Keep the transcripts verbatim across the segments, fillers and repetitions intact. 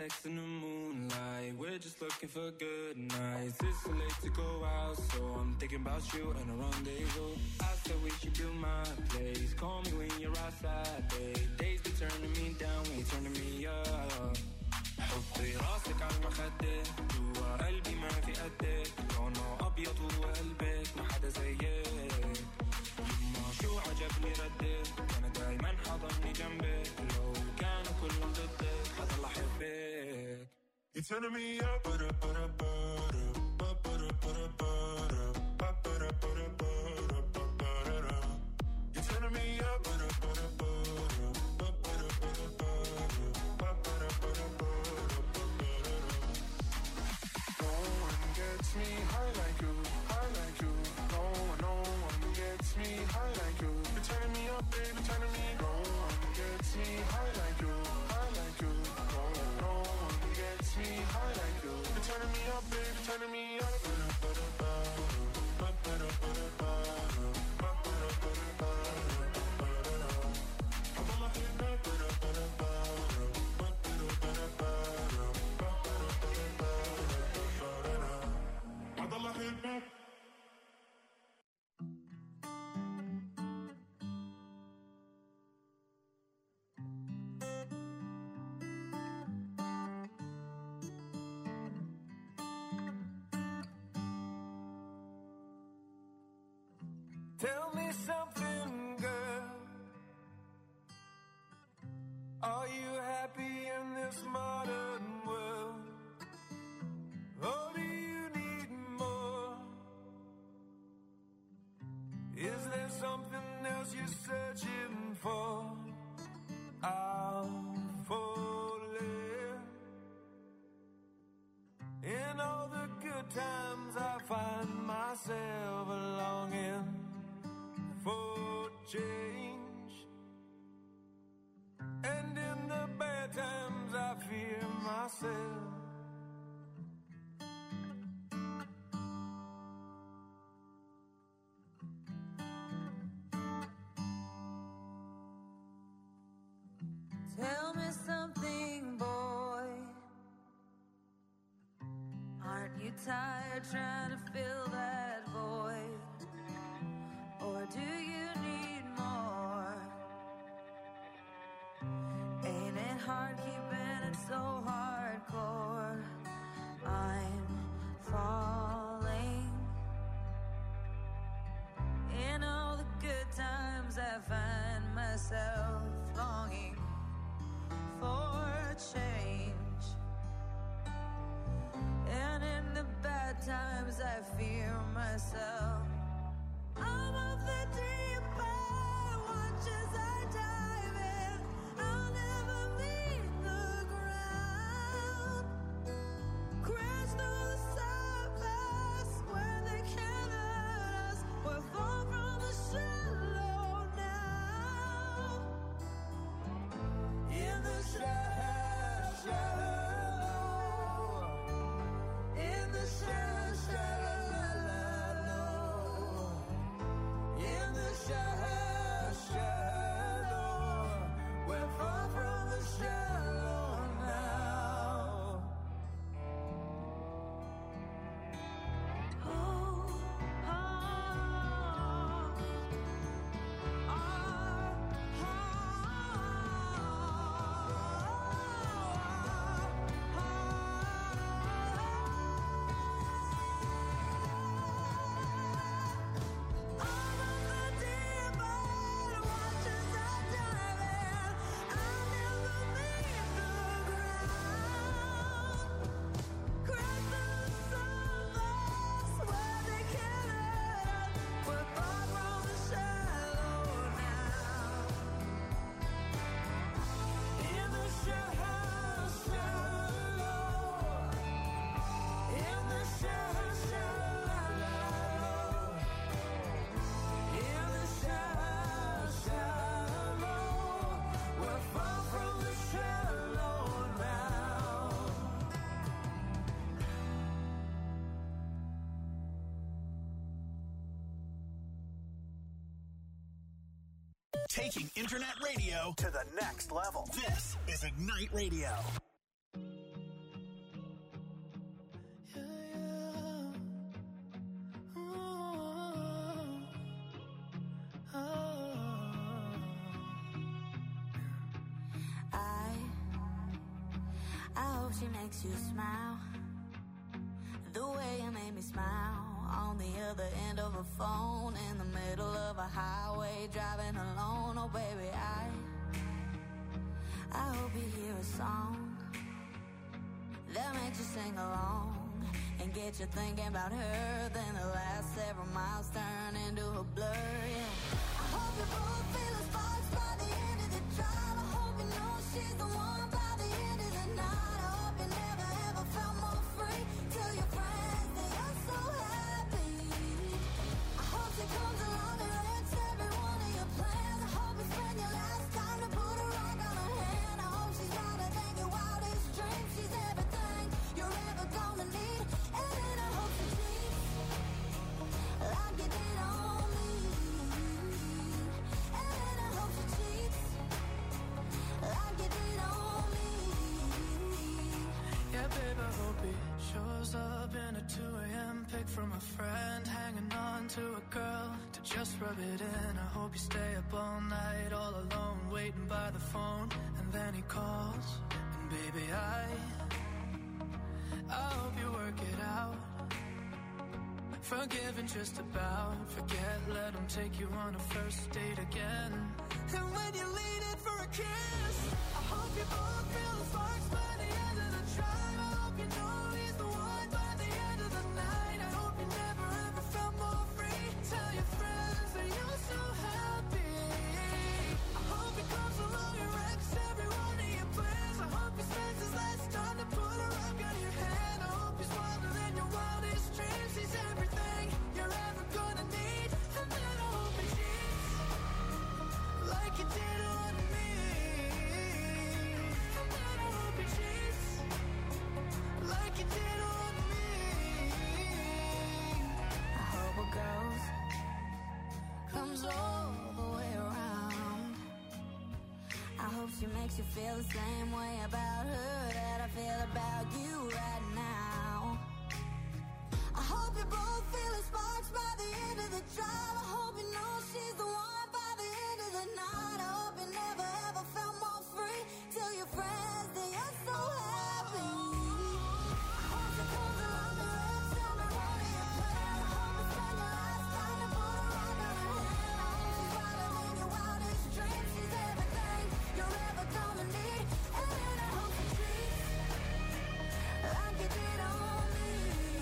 text in the moonlight. We're just looking for good nights. It's too late to go out, so I'm thinking about you and a rendezvous. I said we should do my place. Call me when you're outside, babe. Days be turning me down when you're turning me up. حطي راسك على المخدة جوا قلبي ما في قدك لونه أبيض وقلبك ما حدا زيك يما شو عجبني ردك أنا دايما حضني جنبك لو كانوا كلهم ضدك حضل أحبك. You're turning me up, but up, but up, but up, but up, but up, but up, but up, but up, but up, but up. You're turning me up, but up, but up, but up, but up, but up, but up, but up. No one gets me high like you, high like you. No one, no one gets me high like you. You're turning me up, baby, turning me. No one gets me high like you, high like you. No one, no one gets me high like you. You're turning me up, baby, turning me up. Tell me something, girl. Are you happy in this modern world? Or do you need more? Is there something else you're searching for? I'll falling. In all the good times I find myself longing for change, and in the bad times I fear myself. Tell me something, boy. Aren't you tired trying to fill that void? Or do you need more? Ain't it hard keeping it so hardcore? I'm falling. In all the good times I find myself longing for change, and in the bad times I fear myself. I'm of the deep end, watch as I dive in. I'll never meet the ground. Crash through the surface where they can't hurt us. We're far from the shallow now. In the shallow, shallow. In the shallow, shallow. Taking internet radio to the next level. This is Ignite Radio. hope she makes you smile the way you made me smile on the other end of a phone in the middle of a highway driving alone. Oh baby, I I hope you hear a song that makes you sing along and get you thinking about her. Then the last several miles turn into a blur, yeah. I hope you both feel the sparks by the end of the drive. I hope you know she's the one by the end of the night. I hope you never ever felt more free. Tell your friends that you're so happy. I hope she comes along and wrecks every one of your plans. I hope you spend your last time to put a rock on her hand. I hope she's louder than your wildest dreams. She's everything you're ever gonna need. And then I hope she cheats like you did on me. And then I hope she cheats like you did on me. Yeah, babe, I hope he shows up in a two a.m. pic from a friend, hanging on to a girl to just rub it in. I hope you stay up all night, all alone, waiting by the phone, and then he calls, and baby, I I hope you work it out. Forgiving just about, forget, let him take you on a first date again. And when you lean in for a kiss, I hope you both feel the sparks by the end of the drive. I hope you know he's the one by the end of the night. I hope you never ever felt more free. Tell your friends that you're so happy. I hope he comes along and wrecks every one of your plans. I hope he spends his last time to put a rock on your hand. I hope he's wilder than your wildest dreams. He's everything you're ever gonna need. And then I hope he cheats like you did on me. And then I hope he cheats like you did on me. I hope it goes, comes all the way around. I hope she makes you feel the same way about her that I feel about you right now. I hope you both feel the sparks by the end of the drive. I hope you know she's the one by the end of the night. I hope you never ever felt more free. Tell your friends that you're so happy. I hope she comes along and wrecks every one of your plans. I hope you spend your last time to put a rock on her hand. I hope she's wilder than your wildest dreams. She's everything you're ever gonna need. And then I hope she treats like you did on me.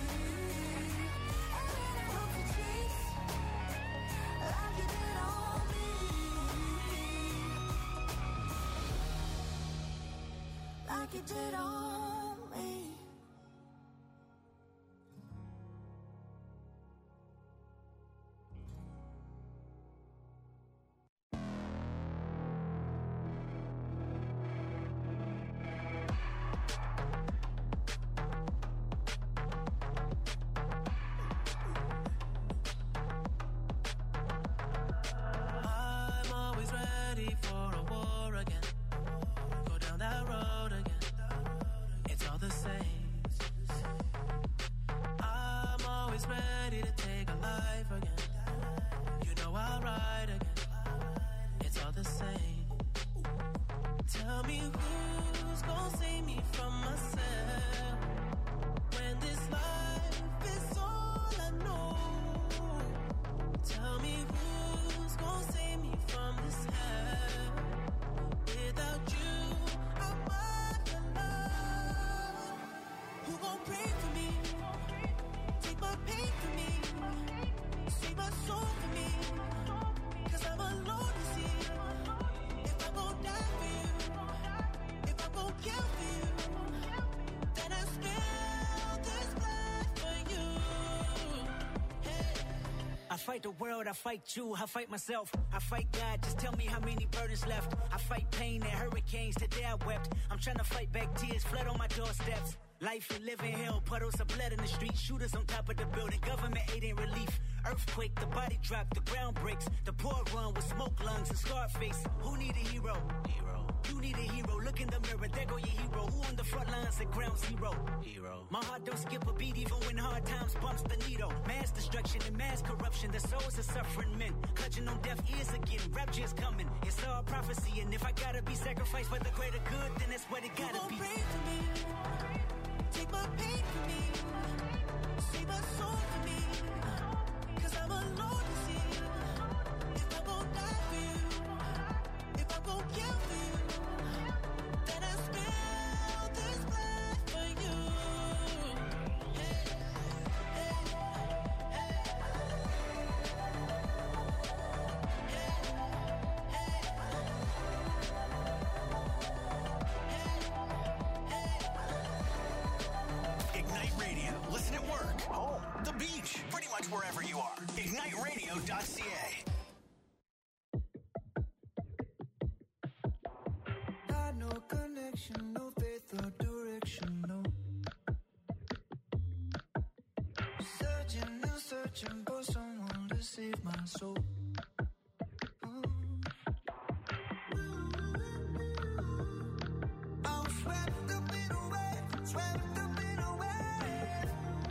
And then I hope she treats like you did on me. Like you did on me. I'm always ready for a war again. Go down that road again. It's all the same. I'm always ready to take a life again. You know I'll ride again. It's all the same. Tell me who's gonna save me from myself when this life is all I know. Tell me who's gonna save me from this hell. Without you, I'm alone. Who gon' pray for me? Take my pain for me. Save my soul for me. Cause I'm alone to see. If I'm gon' die for you, if I'm gon' kill for you, then I spill this blood for you. Hey. I fight the world, I fight you, I fight myself, I fight God, just tell me how many burdens left. I fight pain and hurricanes, today I wept. I'm trying to fight back tears, flood on my doorsteps. Life and living hell, puddles of blood in the street, shooters on top of the building, government aid ain't relief. Earthquake, the body drop, the ground breaks, the poor run with smoke lungs and scarred face. Who need a hero? Hero. You need a hero, look in the mirror, there go your hero. Who on the front lines at ground zero? Hero. My heart don't skip a beat even when hard hard times bumps the needle. Mass destruction and mass corruption. The souls of suffering men. Clutching on deaf ears again. Rapture's coming. It's all prophecy. And if I gotta be sacrificed for the greater good, then that's what it gotta be. Pray for me. Take my pain for me. Save my soul for me. Cause I'm alone to see. If I won't die for you. If I won't kill for you. Then I spill this blood for you. Hey, hey, hey. Ignite Radio. Listen at work, home, the beach, pretty much wherever you are. ignite radio dot c a. Got no connection, no faith or direction, no. Searching and searching for someone to save my soul. I'm swept up in a wave, swept up in a wave.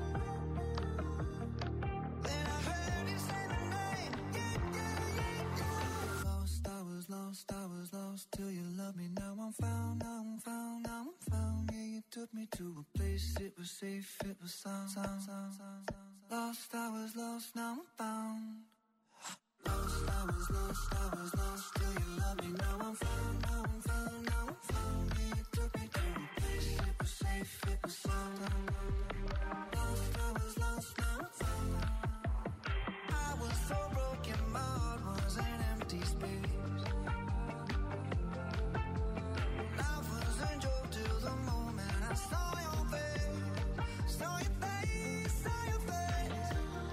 Then I heard you say my name, yeah, yeah, yeah, yeah. Lost, I was lost, I was lost till you loved me. Now I'm found, now I'm found, now I'm found. Yeah, you took me to a place, it was safe, it was sound, sound, sound, sound. Lost, I was lost, now I'm found. Lost, I was lost, I was lost till you loved me. Now I'm found, now I'm found, now I'm found. Yeah, you took me to a place, it was safe, it was sound. Lost, I was lost, now I'm found. I was so broken, my heart was an empty space. Life was a joke till the moment I saw your face, saw your face, saw your face.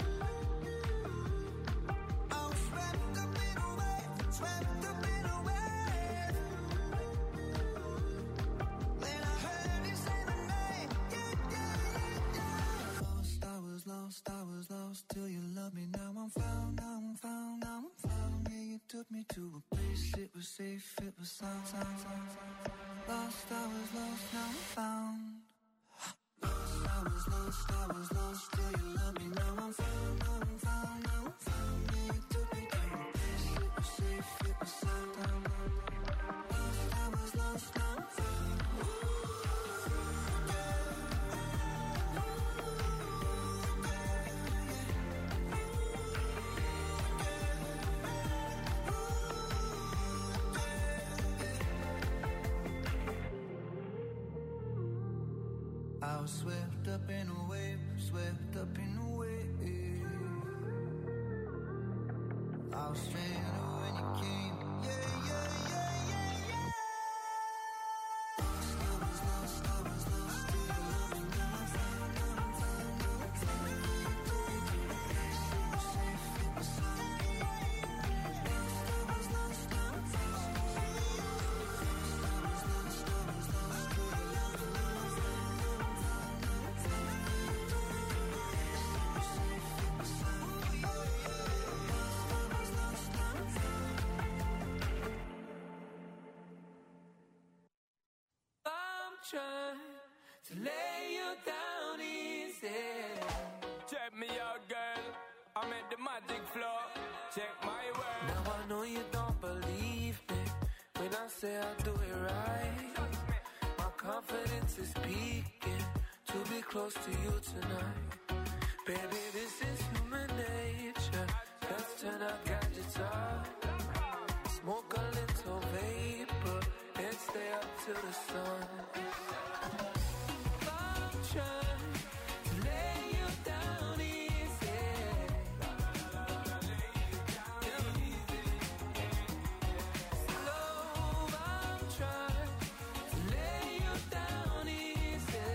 I was swept up in a wave, swept up in a wave. Then I heard you say my name, yeah, yeah, yeah, yeah. Lost, I was lost, I was lost till you loved me. Now I'm found, now I'm found, now I'm found. Yeah, you took me to a place, it was safe, it was sound, sound, sound. Lost, I was lost, now I'm found. Lost, I was lost, I was lost till you loved me. Now I'm found, now I'm found, now I'm found. Yeah, you took me to a place, it was safe, it was sound. Lost, I was lost, now I'm found. I was swept up in a wave, swept up in a wave. I was stranded when you came, yeah, yeah, yeah, yeah, yeah. Lost, I was lost, I was lost till you loved me. Now I'm found, now I'm found, now I'm found. Yeah, you took me to a place, it was safe, it was sound. Lost, I was lost, now I'm found. Lost, I was lost, I was lost till you loved me. Now I'm found, now I'm found, now I'm found. Yeah, you took me to a place, it was safe, it was sound. Lost, I was lost, now I'm found. I'm trying to lay you down easy. Check me out, girl. I'm at the magic floor. Check my word. Now I know you don't believe me when I say I do it right. My confidence is peaking to be close to you tonight. Baby, this is human nature. Let's turn our gadgets off. Smoke a little vapor and stay up till the sun. I'm trying to lay you down easy. Slow, I'm trying to lay you down easy.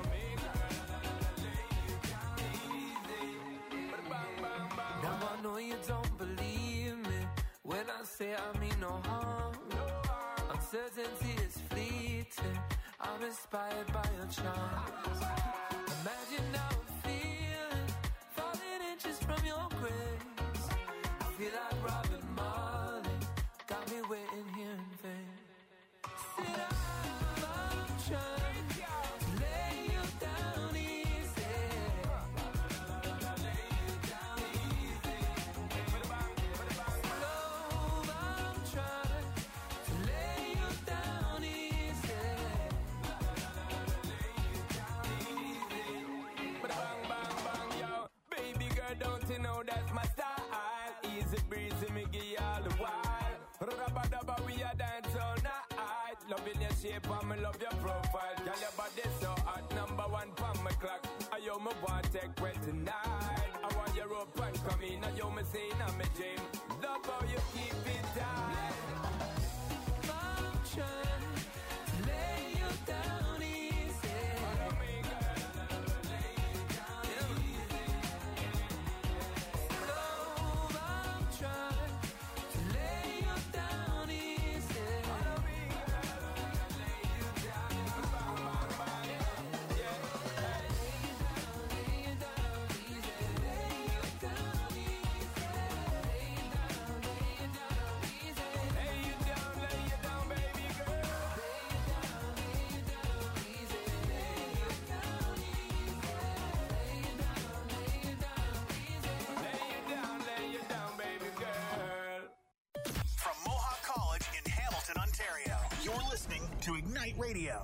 Now I know you don't believe me when I say I mean no harm. Uncertainty is fleeting. I'm inspired by your charms. Imagine how I'm feeling, falling inches from your grace. I feel like Robin Marley, got me waiting here in vain. Sit up, I'm trying to lay you down easy. you know that's my style. Easy breezy, me give you all the while. Rubba dubba, we a dance all night. Loving your shape and me love your profile. Girl, your body so hot, number one pon my clock. I yo me want take wet tonight. I want your rope and come in. I yo me say in my dream. Love how you keep it tight. I'm trying to lay you down easy. Follow me, girl. Lay you down easy. Love, I'm trying to lay you down easy. Follow me, girl. Lay you down. Bang, bang, bang. Yeah, yeah. Lay you down, lay you down easy. Lay you down easy. Lay you down, lay you down easy. Lay you down, lay you down, baby girl. Lay you down, lay you down easy. Lay you down easy. Lay you down, lay you down easy. Lay you down, lay you down, baby girl. From Mohawk College in Hamilton, Ontario, you're listening to Ignite Radio.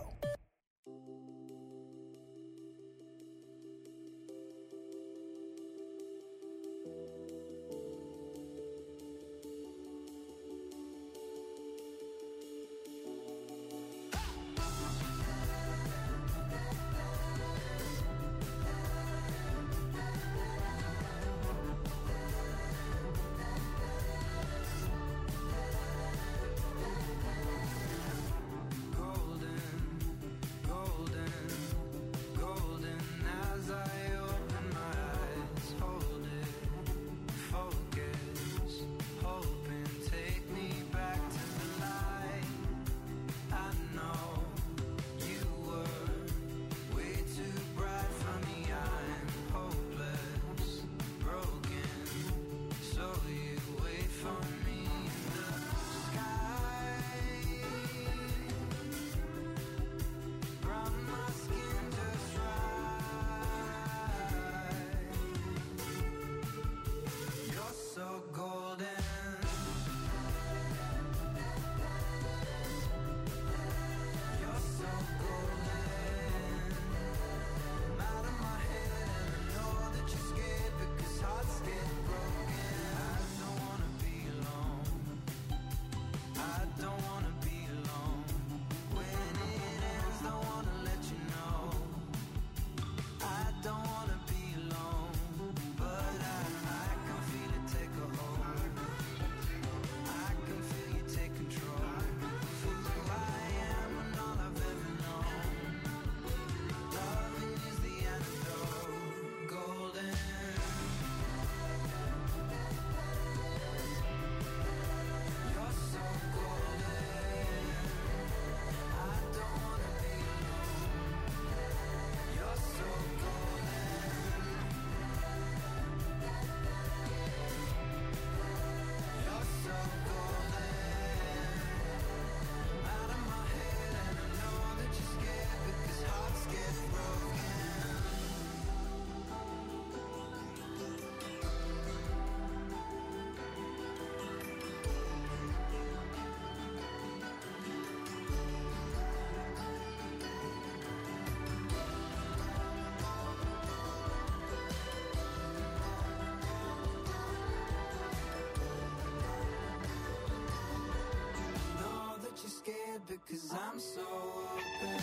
Because I'm so open.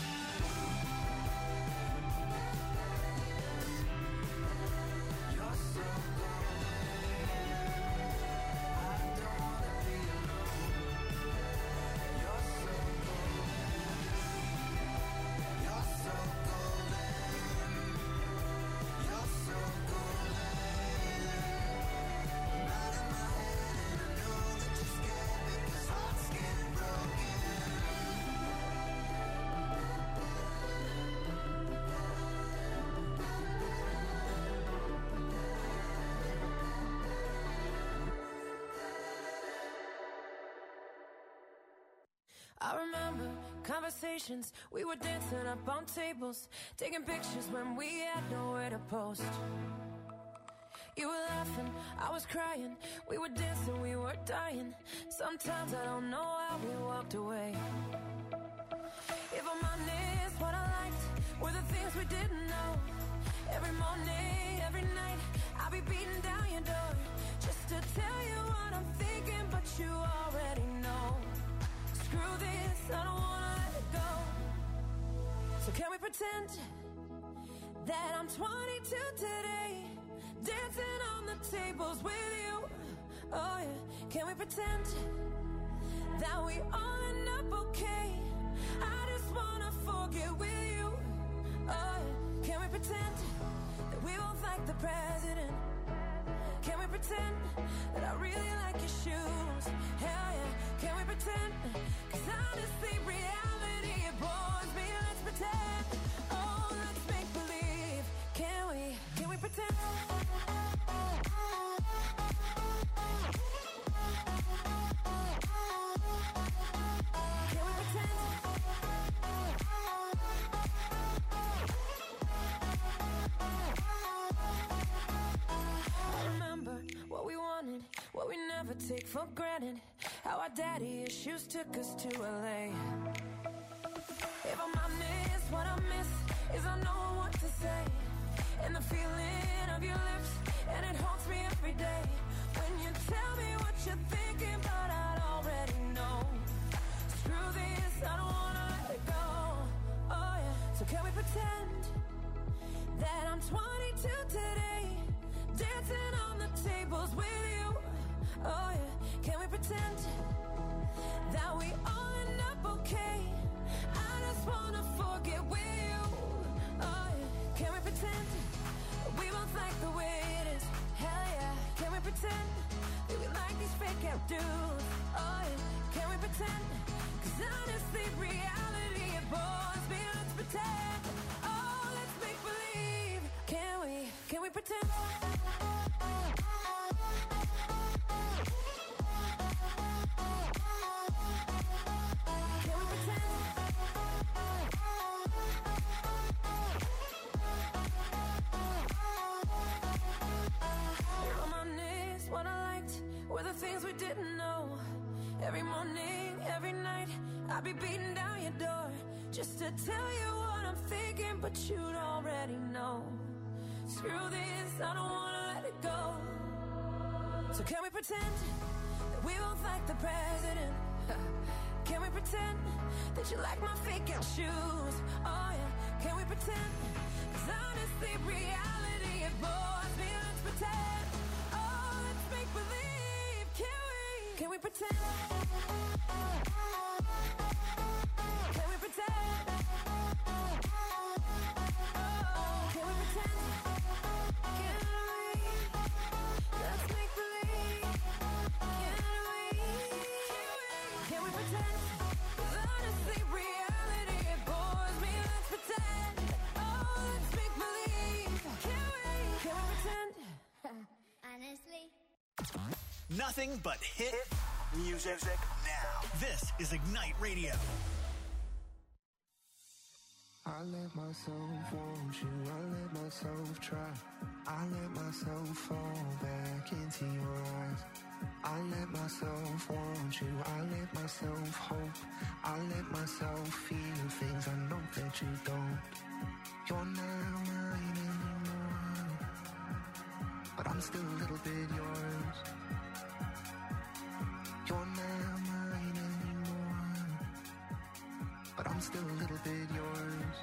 You're so golden. I don't wanna be alone. You're so golden. You're so golden. You're so golden. I'm out of my head and I know that you're scared because hearts get broken. I remember conversations, we were dancing up on tables, taking pictures when we had nowhere to post. You were laughing, I was crying, we were dancing, we were dying. Sometimes I don't know how we walked away. If I'm honest, what I liked were the things we didn't know. Every morning, every night, I'd be be beating down your door just to tell you what I'm thinking, but you already know. Screw this, I don't wanna let it go. So can we pretend that I'm twenty-two today, dancing on the tables with you? Oh yeah, can we pretend that we all end up okay? I just wanna forget with you. Oh yeah, can we pretend that we both like the president? Can we pretend that I really like your shoes? Hell yeah, can we pretend? Cause honestly, reality, it bores me. Let's pretend. Oh, let's make believe. Can we, can we pretend? What we never take for granted. How our daddy issues took us to L A. If I'm honest, what I miss is I know what to say. And the feeling of your lips, and it haunts me every day. When you tell me what you're thinking, but I'd already know. Screw this, I don't wanna let it go. Oh yeah, so can we pretend that I'm twenty-two today, dancing on the tables with you? Oh yeah, can we pretend that we all end up okay? I just wanna forget with you. Oh yeah, can we pretend that we both like the way it is? Hell yeah, can we pretend that we like these fake out dudes? Oh yeah, can we pretend? Cause honestly, reality, it bores me. Let's pretend. Oh, let's make believe. Can we, can we pretend? Were the things we didn't know. Every morning, every night, I'd be beating down your door just to tell you what I'm thinking, but you'd already know. Screw this, I don't wanna let it go. So can we pretend that we both like the president? Can we pretend that you like my fake out shoes? Oh yeah, can we pretend? Cause honestly, reality, it bores me. Let's pretend. Oh, let's make believe. Can we, can we pretend? Can we pretend? Oh, can we pretend? Can we? Let's make believe. Can we? Can we pretend? 'Cause honestly, reality, it bores me. Let's pretend. Oh, let's make believe. Can we? Can we pretend? Honestly. Nothing but hit music now. This is Ignite Radio. I let myself want you, I let myself try. I let myself fall back into your eyes. I let myself want you, I let myself hope. I let myself feel things I know that you don't. You're not mine anymore, but I'm still a little bit yours. You're not mine anymore, but I'm still a little bit yours.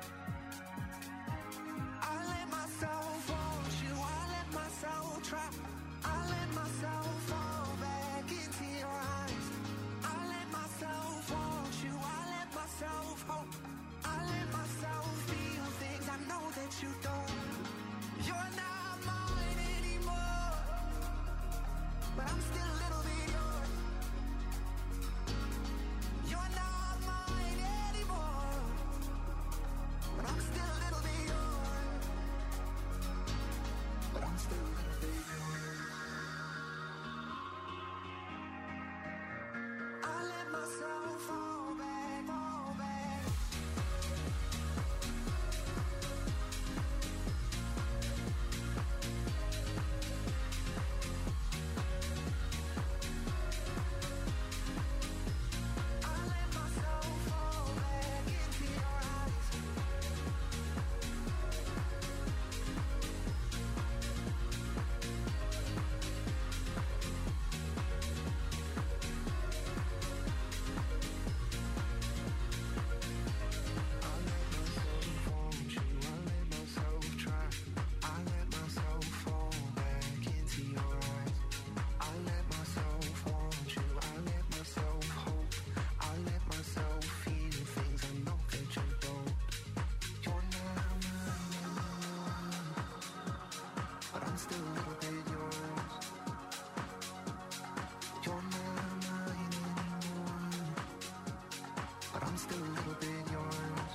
I let myself want you, I let myself try. I let myself fall back into your eyes. I let myself want you, I let myself hope. I let myself feel things I know that you don't. You're not mine anymore, but I'm still a little bit yours. You're not mine anymore, still a little bit yours. You're not mine anymore, but I'm still a little bit yours.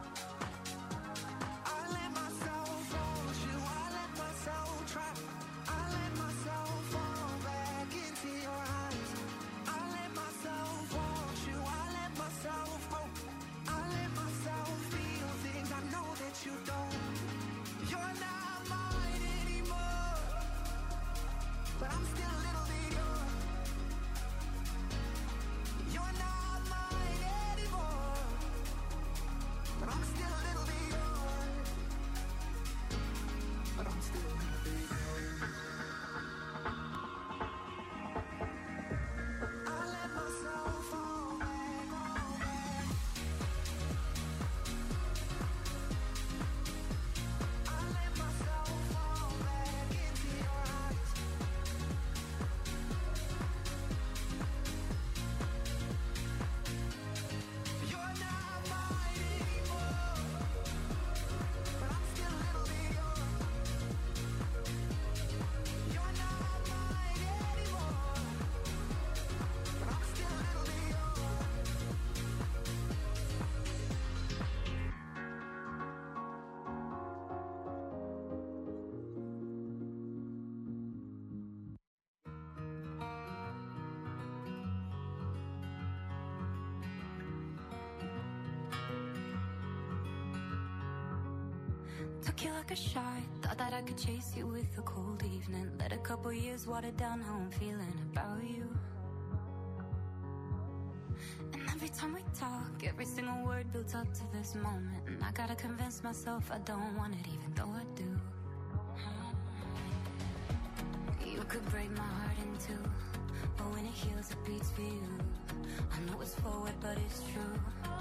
I let myself hold you, I let myself trap, I let myself fall back into your eyes. I let myself want you, I let myself hope, I let myself feel things I know that you don't. You're not mine anymore, but I'm still a little bit yours. You're not mine anymore, but I'm still a little bit yours. But I'm still a little bit yours. I let myself fall back, fall back. I let myself fall back into your eyes. You're not mine anymore, but I'm still a little bit yours. You're not mine anymore, but I'm still a little bit yours. Took you like a shot, thought that I could chase you with a cold evening. Let a couple years water down how I'm feeling about you. And every time we talk, every single word builds up to this moment. And I gotta convince myself I don't want it, even though I do. You could break my heart in two, but when it heals, it beats for you. I know it's forward, but it's true.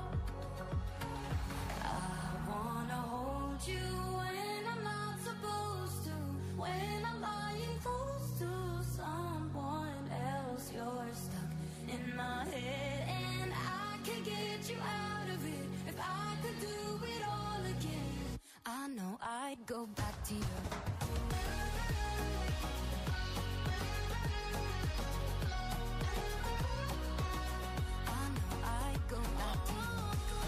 I wanna hold you when I'm not supposed to, when I'm lying close to someone else. You're stuck in my head and I can get you out of it. If I could do it all again, I know I'd go back to you. I know I'd go back to you.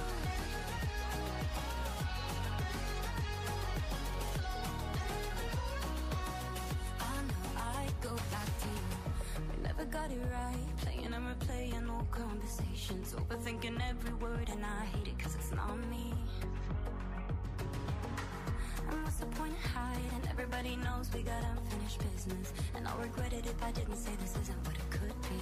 I know I'd go back to you. We never got it right, playing and replaying old conversations, overthinking every word, and I hate it cause it's not me. And what's the point of hiding? Everybody knows we got unfinished business, and I'll regret it if I didn't say this isn't what it could be.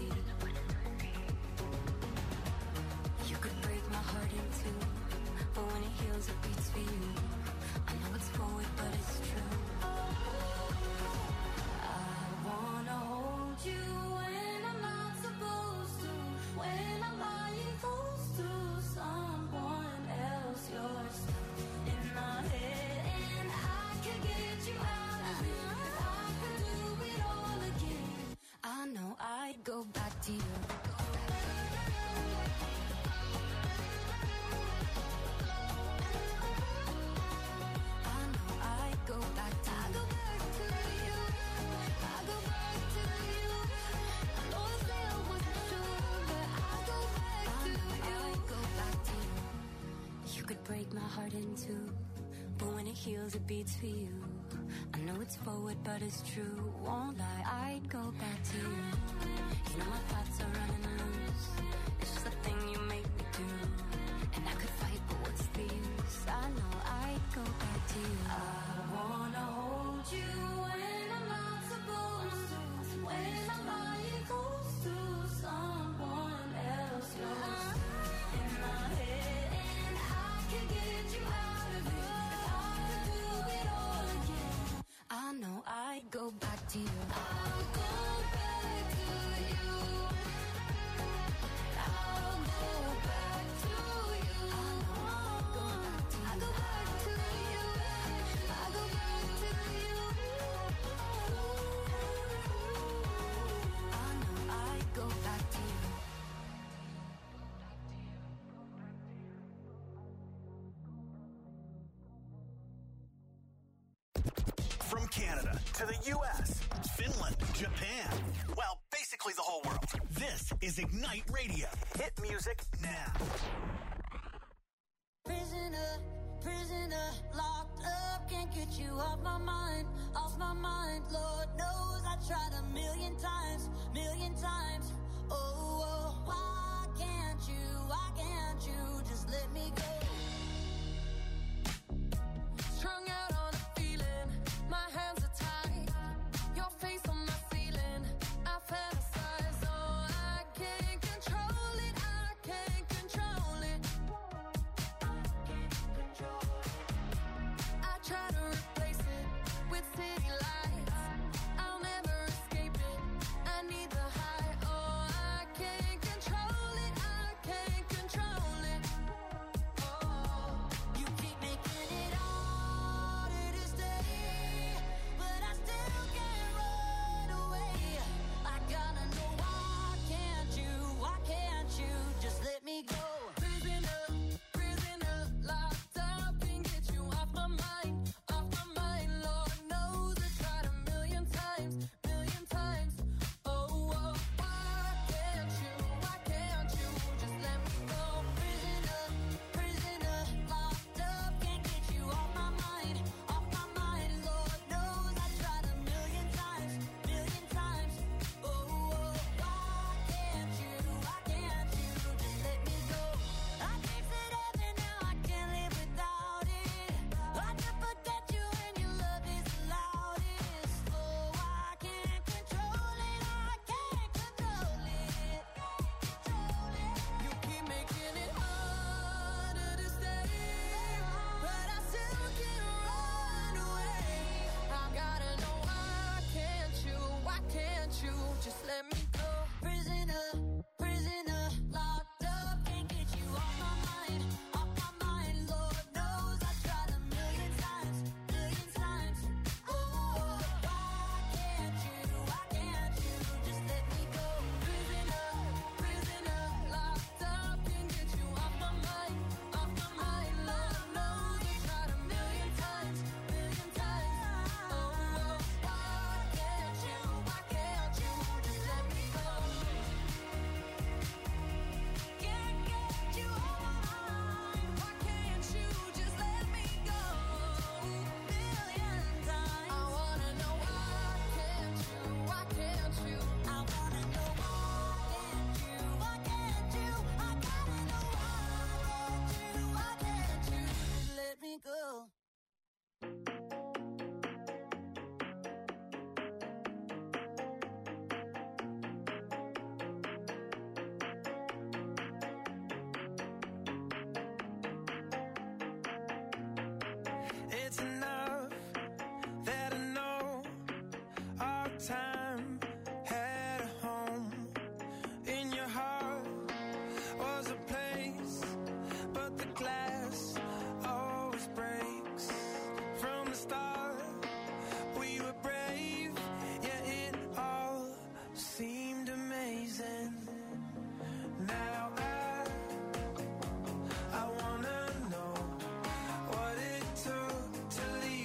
You could break my heart in two, but when it heals it beats for you. I know it's forward but it's true. I wanna hold you when I'm not supposed to, when I'm lying close to someone else. You're stuck in my head and I can get you out of it. If I could do it all again, I know I'd go back to you. I know I'd go back to you. I go back to you. I go back to you. I know the sale wasn't sure, but I go back to you. I go back to you. You could break my heart in two, but when it heals, it beats for you. I know it's forward, but it's true. Won't lie, I'd go back to you. You know my thoughts are running loose. It's just a thing you make me do. And I could fight, but what's the use? I know I'd go back to you. I wanna hold you when I'm not supposed to, when I'm lying close to someone else. You're in my head and I can get you out of it. If I could do it all again, I know I'd go back to you. I'll go back to you. I'll go back to you. I know I'll go back to you. I'll go back to you. I'll go back to you. I know I'd go back to you. From Canada, to the U S, Finland, Japan. Well, basically the whole world. This is Ignite Radio. Hit music now. Prisoner, prisoner, locked up, can't get you off my mind, off my mind. Lord knows I tried a million times, million times. Oh, oh, why can't you, why can't you just let me go? Strung out on a feeling, my hands are tied. Your face on my ceiling, I fantasize. Oh, I can't control it, I can't control it. I try to replace it with city lights. I'll never escape it, I need the high. Oh, I can't control it, I can't control it. Oh, You keep making it harder to stay, but I still can't run away. I gotta know why can't you, why can't you just let me go? prisoner, prisoner, locked up, can't get you off my mind, off my mind. Lord knows I tried a million times, million times. Oh, oh, why can't you, why can't you just let me go? Prisoner, prisoner, locked up, can't get you off my mind, off my mind. Lord knows I tried a million times, million times. Oh, oh, why can't you, why can't you just let me go? I tasted heaven, now I can't live without it. I can forget you and your love is the loudest. Oh, I can't control it, I can't control it. You keep making it harder to stay, but I still can't run away. I gotta know why can't you, why can't you just let me go? Prisoner, prisoner, locked up, can't get you off my mind, off my mind. Lord knows I tried a million times, million times. Oh, why can't you, why can't you just let me go? Prisoner, prisoner, locked up, can't get you off my mind, off my mind. Lord knows I tried a million times, million times. Oh, why can't you, why can't you just let me go? Can't get you off my mind, Why can't you just let me go? million times. I wanna know why can't you, why can't you? I wanna know why can't you, why can't you? I gotta know why can't you, why can't you just let me go? It's enough that I know our time had a home. In your heart was a place, but the glass always breaks. From the start, we were brave, yeah, it all seemed amazing. Now I, I wanna know what it took to leave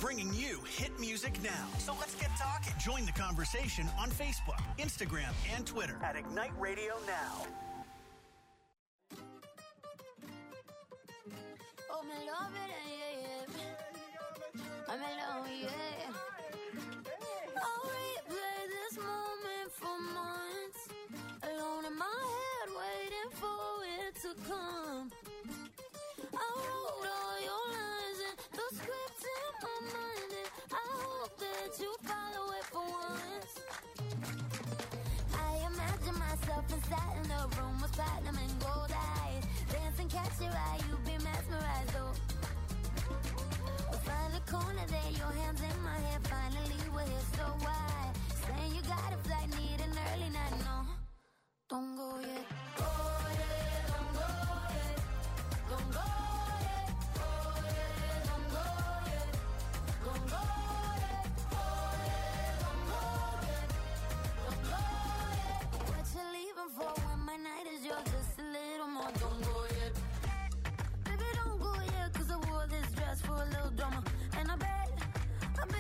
bringing you hit music now. So let's get talking. Join the conversation on Facebook, Instagram, and Twitter at Ignite Radio Now. Oh, me love it, yeah, yeah. I'm alone, yeah. I'll replay this moment for months. Alone in my head, waiting for it to come. I wrote all your lines and the script in my mind, and I hope that you follow it for once. I imagine myself inside in the room with platinum and gold eyes. Dance and catch your eye, you be mesmerized, though. We'll find a corner there, your hands in my hair. Finally, we're here, so why? Saying you got a flight, need an early night, no. Don't go yet. Go yet, don't go yet. Don't go yet. Go yet, don't go yet. Don't go yet. Go yet, don't go yet. Don't go yet. What you leaving for when my night is yours? Just a little more. Don't go yet. Baby, don't go yet, 'cause I wore this dress for a little drama. And I bet, I bet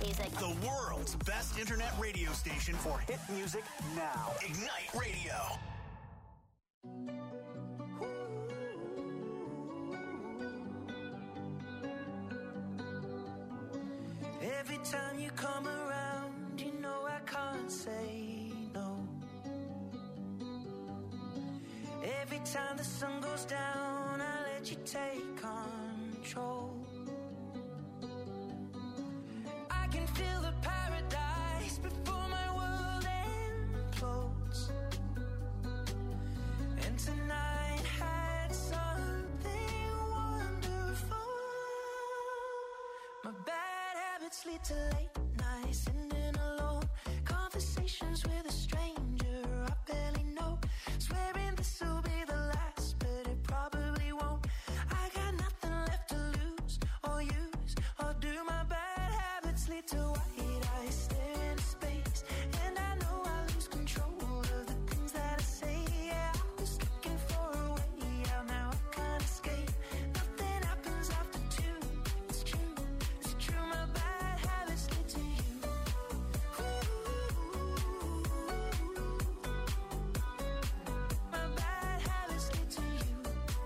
music. The world's best internet radio station for hit music now. Ignite Radio. Every time you come around, you know I can't say no. Every time the sun goes down, I let you take control. I can feel the paradise before my world implodes. And tonight had something wonderful. My bad habits lead to late nights, sitting alone, conversations with a stranger I barely know, swearing this will be the last, but it probably won't. I got nothing left to lose or use or do. My bad habits lead to white eyes staring into space, and I know I lose control of the things that I say. Yeah, I was looking for a way out, now I can't escape. Nothing happens after two. It's true, it's true. My bad habits lead to you. My bad habits lead to you.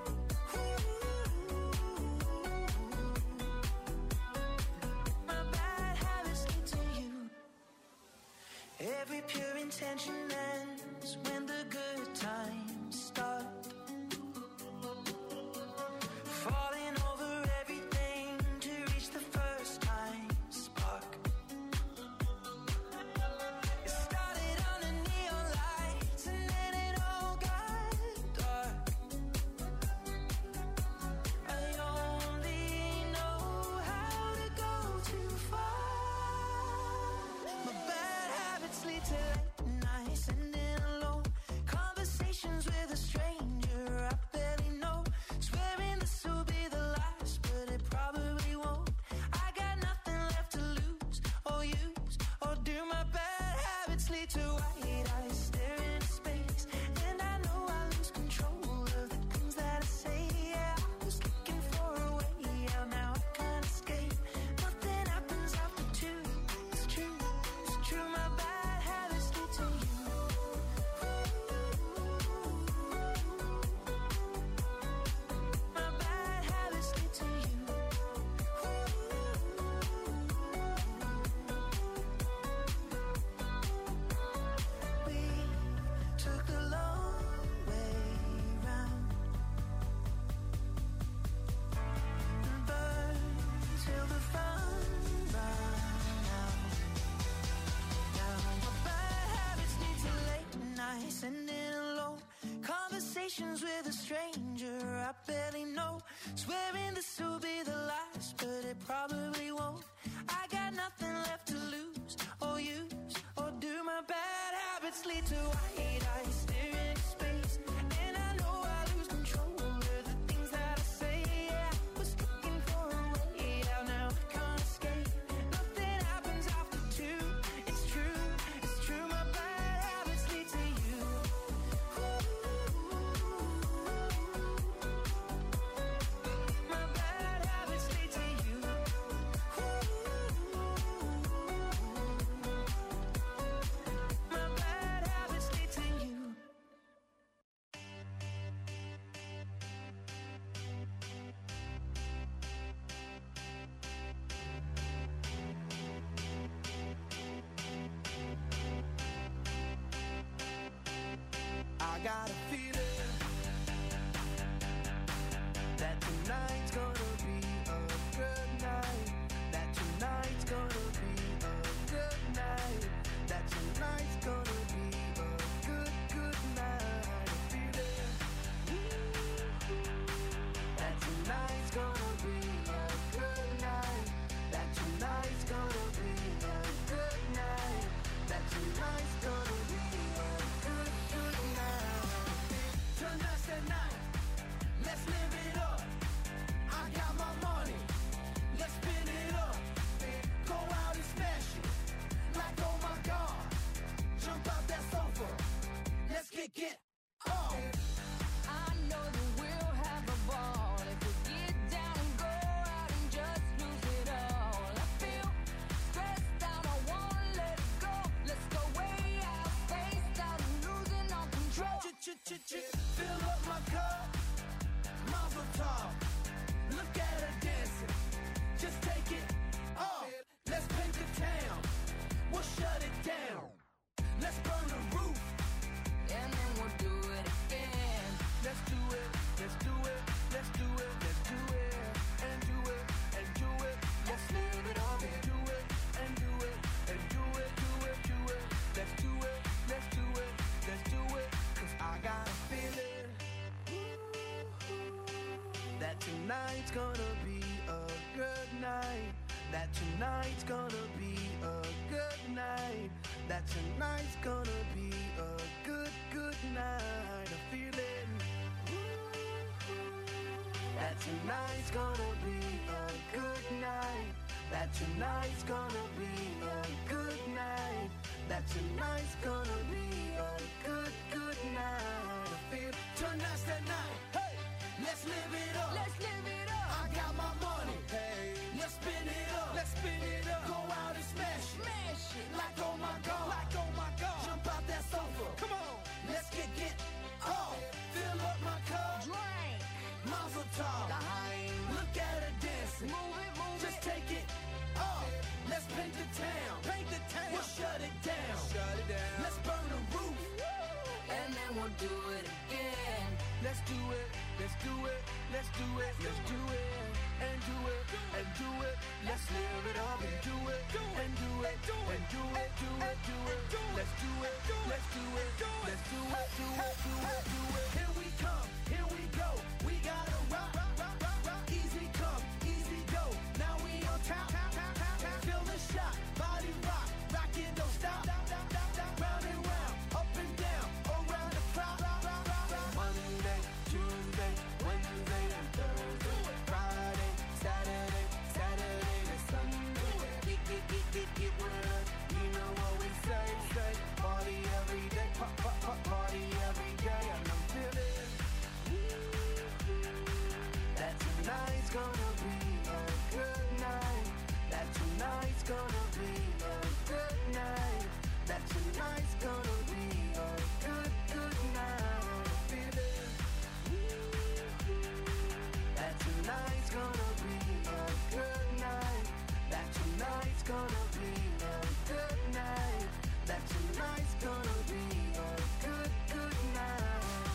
My bad habits lead to you. Every pure intention ends when the good times start. Falling over everything to reach the first time spark. It started under neon lights and then it all got dark. I only know how to go too far. My bad habits lead to late nights, sitting alone, conversations with a stranger I barely know, swearing this will be the last, but it probably won't. I got nothing left to lose or use or do. My bad habits lead to white eyes staring into space, and I know I lose control of the things that I say. Yeah, I was looking for a way out, now I can't escape. Nothing happens after two. It's true, it's true. My bad habits lead to you. My bad habits lead to you. We took the long way round and burned till the fun ran out. Now my bad habits lead to late nights, sitting alone, conversations with a stranger I barely know, swearing this will be the last, but it probably won't. I got nothing left to lose or use or do. My bad habits lead to white eyes staring into space, and I know I lose control of the things that I say. Yeah, I was looking for a way out, now I can't escape. Nothing happens after two. It's true, it's true. My bad habits lead to you. My bad habits lead to you. My bad habits lead to you. I got a feeling that tonight's gonna be a good night. That tonight's gonna be a good night. That tonight's gonna be a good, good night. A feeling that tonight's gonna be a good night. That tonight's gonna be a good night. That tonight's gonna be a good, good night. Fill up my cup, Mazel tov. Look at her dancing, just take it off. Let's paint the town, we'll shut it down. Let's burn the roof, and then we'll do it again. Let's do it, let's do it, let's do it, let's do it, and do it, and do it. Let's live it up and do it, and do it, and do it, do it, do it. Let's do it, let's do it, let's do it. Cause I got a feeling that tonight's gonna be a good night. That tonight's gonna be a good night. That tonight's gonna be a good, good night. A feeling that tonight's gonna be a good night. That tonight's gonna be a good night. That tonight's gonna be a good, good night. I feel tonight's the night. Hey, let's live it up. Let's live it up. I got my money. Hey, let's spin it up. Let's spin it up. Go out and smash it. Smash it. Like oh my god. Like oh my god. Jump out that sofa. Come on. Let's get get off. Fill up my cup. Drink. Mazel tov. Look at her dancing. Move it, move Just it. take it off. Let's paint the town. Paint the town. We'll shut it down. Shut it down. Let's burn the roof. And then we'll do it again. Let's do it. Let's do it. Let's do it. Let's do it. And do it. And do it. Let's live it up and do it. And do it. And do it. Do it. Do it. Let's do it. Let's do it. Let's do it. Do it. Do it. Do it. Here we come. Here we go. We gotta rock. rock, rock, rock, rock. Easy come. Easy go. Now we on top. Feel the shot. Body rock. Rock it. Don't stop. Round and round. Up and down. Around the clock. Monday, Tuesday, Wednesday, and Thursday. Friday, Saturday, Saturday to Sunday. Get, get, get, get, get with us. You know what we say, say. Party every day. Pop, pop, pop, party every day. And I'm feeling that tonight's gonna be a good night. That tonight's gonna be a good night. That tonight's gonna be a good, good night. Feeling that tonight's gonna be a good night. That tonight's gonna be a good night. That tonight's gonna be a good, good night.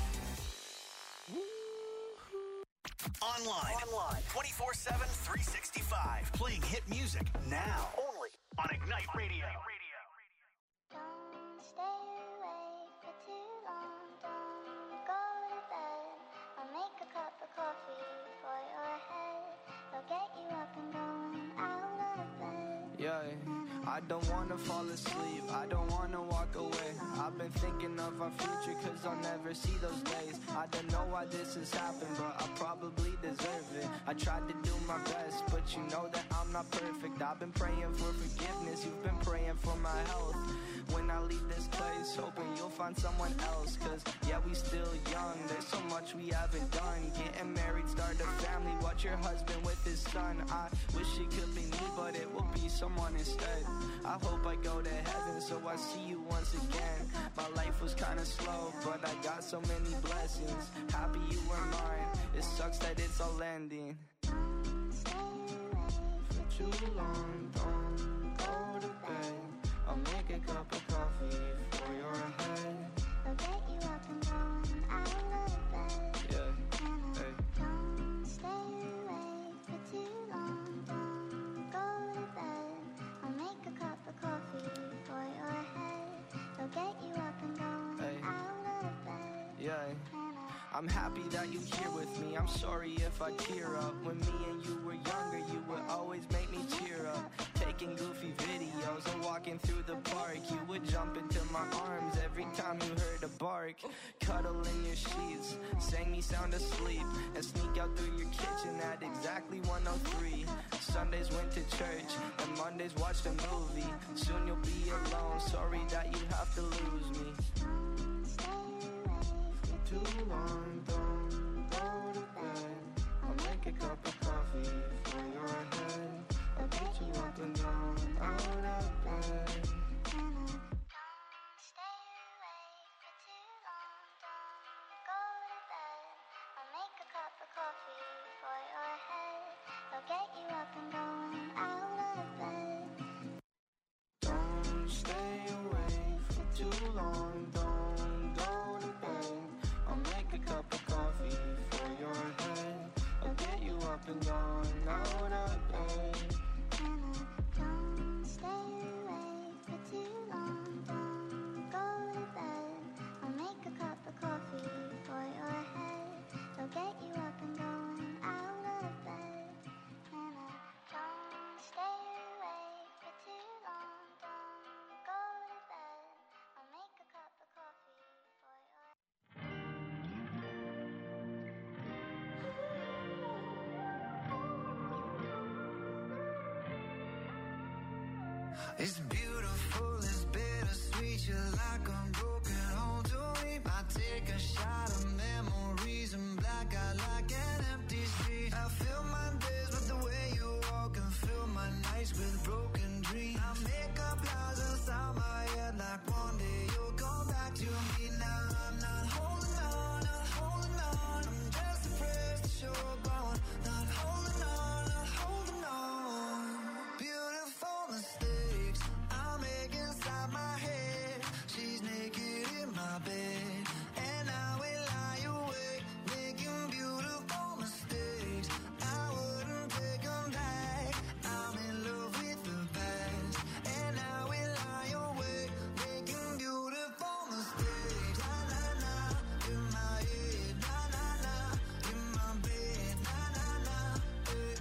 Online. Online. twenty-four seven, three sixty-five. Playing hit music now. Only on Ignite Radio. Don't stay awake for too long. Don't go to bed. I'll make a cup of coffee for your head. I'll get you up and going out of bed. Yeah, I don't wanna fall asleep. I don't wanna walk away. I've been thinking of our future, cause I'll never see those days. I don't know why this has happened, but I probably deserve it. I tried to do my best, but you know that I'm not perfect. I've been praying for forgiveness, you've been praying for my health. When I leave this place, hoping you'll find someone else. Cause yeah, we still young, there's so much we haven't done. Getting married, start a family, watch your husband with his son. I wish it could be me, but it will be someone instead. I hope I go to heaven, so I see you once again. My life was kinda slow, but I got so many blessings. Happy you were mine, it sucks that it's all ending. For too long, don't go to bed. I'll make a cup of coffee for your head. I'll get you up and going out of bed. Yeah, hey. Don't stay awake for too long. Don't go to bed. I'll make a cup of coffee for your head. I'll get you up and going Hey. out of bed. Yeah. I'm happy that you're here with me. I'm sorry if I tear up. When me and you were younger, you would always make me cheer up. Taking goofy videos and walking through the park. You would jump into my arms every time you heard a bark. Cuddle in your sheets, sang me sound asleep, and sneak out through your kitchen at exactly one oh three. Sundays went to church, and Mondays watched a movie. Soon you'll be alone, sorry that you have to lose me. Too long, don't go to bed. I'll make a cup of coffee for your head. I'll get you up and down, out of bed. Don't stay awake for too long. Don't get you up and going out of bed. Don't stay awake for too long. Don't go to bed. I'll make a cup of coffee for your head. I'll get you up and going out of bed. Don't stay awake for too long. Don't go to bed. I'll make a cup of coffee for your head. I'll get you up and going out of bed. Don't stay awake for too long. Don't go to bed. I'll make a cup of coffee for your It's beautiful, it's bittersweet. You're like a broken home to me. I take a shot of memories and black out like an empty street. I fill my days with the way you walk and fill my nights with broken dreams. I make up lies inside my head like one day you'll come back to me. Now I'm not holding on, not holding on. I'm just afraid to show up on. Not holding on, not holding on. Beautiful mistakes I make inside my head. She's naked in my bed, and I will lie awake, making beautiful mistakes. I wouldn't take them back. I'm in love with the past, and I will lie awake, making beautiful mistakes. Na na na, in my head. Na na na, in my bed. Na na na, eh.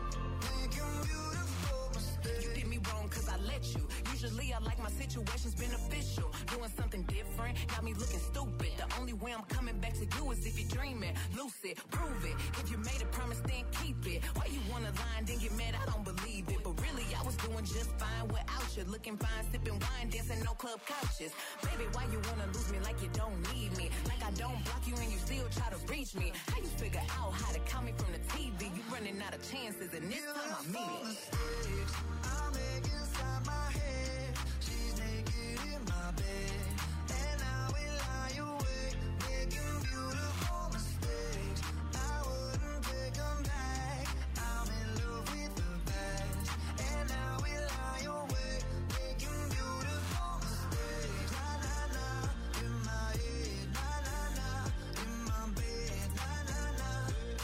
Making beautiful mistakes. You did me wrong cause I let you. Usually I like my situations beneficial. Doing something different, got me looking stupid. The only way I'm coming back to you is if you're dreaming. Lucid, prove it. If you made a promise, then keep it. Why you wanna lie and then get mad? I don't believe it. But really, I was doing just fine without you. Looking fine, sipping wine, dancing no club couches. Baby, why you wanna lose me like you don't need me? Like I don't block you and you still try to reach me. How you figure out how to call me from the T V? You running out of chances and this time I mean it. Mistakes I make inside my head. She's naked in my bed, and I will lie awake, making beautiful mistakes. I wouldn't take them back. I'm in love with the past, and I will lie awake, making beautiful mistakes. Na na na, in my head. Na na na, in my bed. Na na na,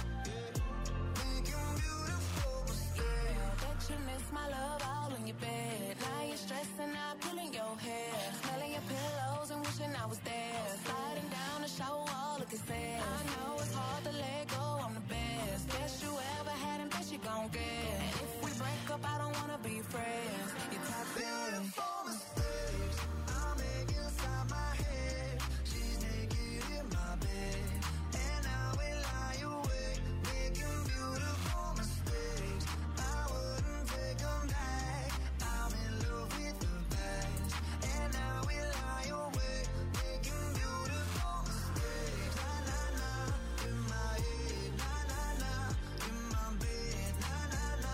making beautiful mistakes. I bet you miss my love all in your bed. Now you're stressing out, pulling your hair, smelling your pillows and wishing I was there. Sliding down the show all of this ass. I know it's hard to let go, I'm the best. Best you ever had and best you gon' get. And if we break up, I don't wanna be friends. You're toxic. Beautiful mistakes I make inside my head. She's naked in my bed, and I will lie awake, making beautiful mistakes. I wouldn't take them back. I'm in love with the past, and I will lie awake, making beautiful mistakes. Na na na, in my head. Na na na, in my bed. Na na na,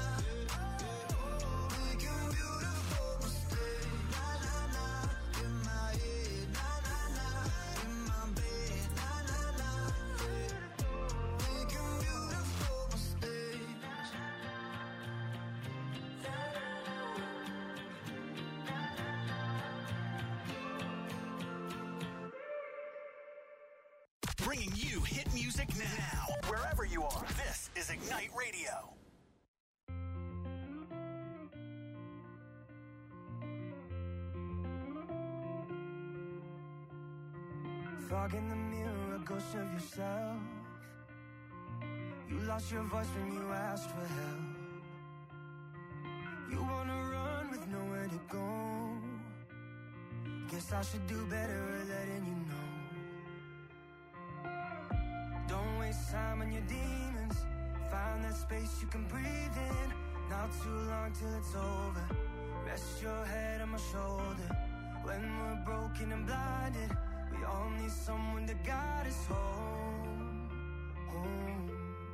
making beautiful mistakes. Na na na, in my head. Na na na, in my bed. Na na na, making beautiful mistakes. Bringing you hit music now, wherever you are. This is Ignite Radio. Fog in the mirror, a ghost of yourself. You lost your voice when you asked for help. You wanna run with nowhere to go. Guess I should do better at letting you know. Don't waste time on your demons. Find that space you can breathe in. Not too long till it's over. Rest your head on my shoulder. When we're broken and blinded, we all need someone to guide us home, home.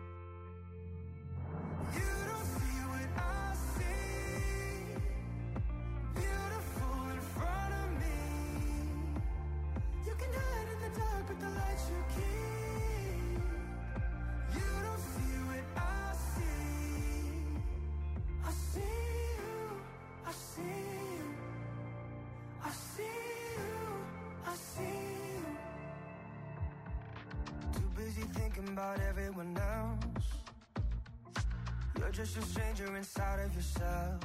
You don't see what I see. Beautiful in front of me. You can hide in the dark, but the light you keep. You don't see what I see. busy thinking about everyone else. You're just a stranger inside of yourself.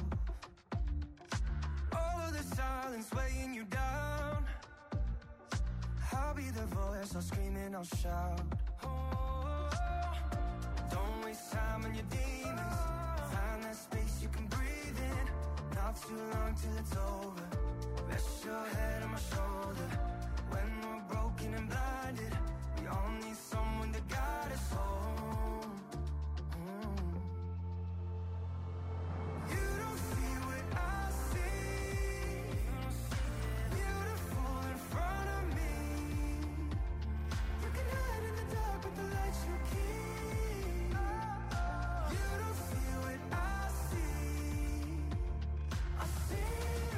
All of the silence weighing you down. I'll be the voice, I'll scream and I'll shout. Oh, don't waste time on your demons. Find that space you can breathe in. Not too long till it's over. Rest your head on my shoulder.